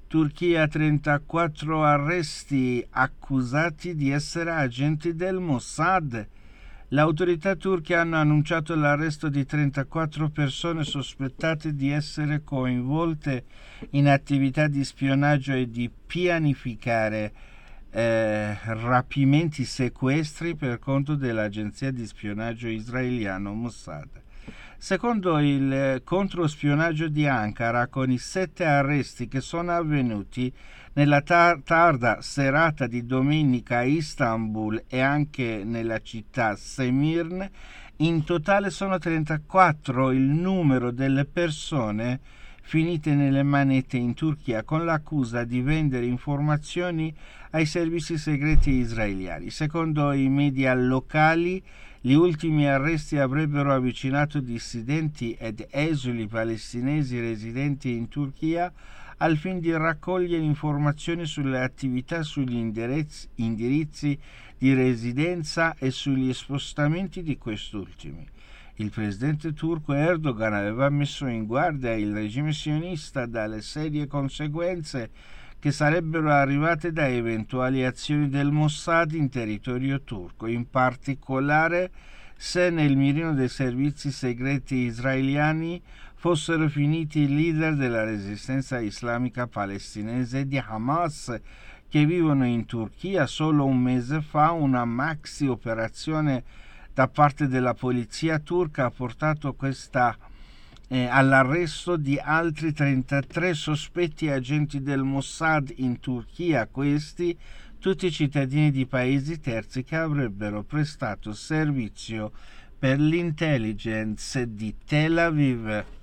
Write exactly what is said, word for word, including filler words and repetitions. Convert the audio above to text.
Turchia, trentaquattro arresti accusati di essere agenti del Mossad. Le autorità turche hanno annunciato l'arresto di trentaquattro persone sospettate di essere coinvolte in attività di spionaggio e di pianificare eh, rapimenti, sequestri per conto dell'agenzia di spionaggio israeliano Mossad. Secondo il controspionaggio di Ankara, con i sette arresti che sono avvenuti nella tar- tarda serata di domenica a Istanbul e anche nella città Semirne, in totale sono trentaquattro il numero delle persone finite nelle manette in Turchia con l'accusa di vendere informazioni ai servizi segreti israeliani. Secondo i media locali, gli ultimi arresti avrebbero avvicinato dissidenti ed esuli palestinesi residenti in Turchia al fine di raccogliere informazioni sulle attività, sugli indirizzi, indirizzi di residenza e sugli spostamenti di quest'ultimi. Il presidente turco Erdogan aveva messo in guardia il regime sionista dalle serie conseguenze che sarebbero arrivate da eventuali azioni del Mossad in territorio turco, in particolare se nel mirino dei servizi segreti israeliani fossero finiti i leader della resistenza islamica palestinese di Hamas che vivono in Turchia. Solo un mese fa una maxi operazione da parte della polizia turca ha portato questa eh, all'arresto di altri trentatré sospetti agenti del Mossad in Turchia, questi tutti cittadini di paesi terzi che avrebbero prestato servizio per l'intelligence di Tel Aviv.